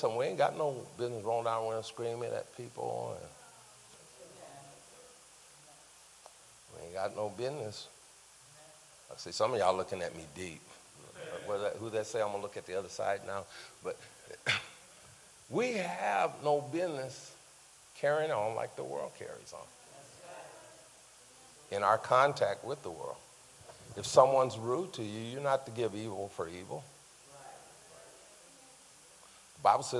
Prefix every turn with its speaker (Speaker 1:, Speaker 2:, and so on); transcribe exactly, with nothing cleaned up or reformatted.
Speaker 1: So we ain't got no business rolling down around screaming at people. And we ain't got no business. I see some of y'all looking at me deep. What that, who that say I'm going to look at the other side now? But we have no business carrying on like the world carries on in our contact with the world. If someone's rude to you, you're not to give evil for evil. The Bible says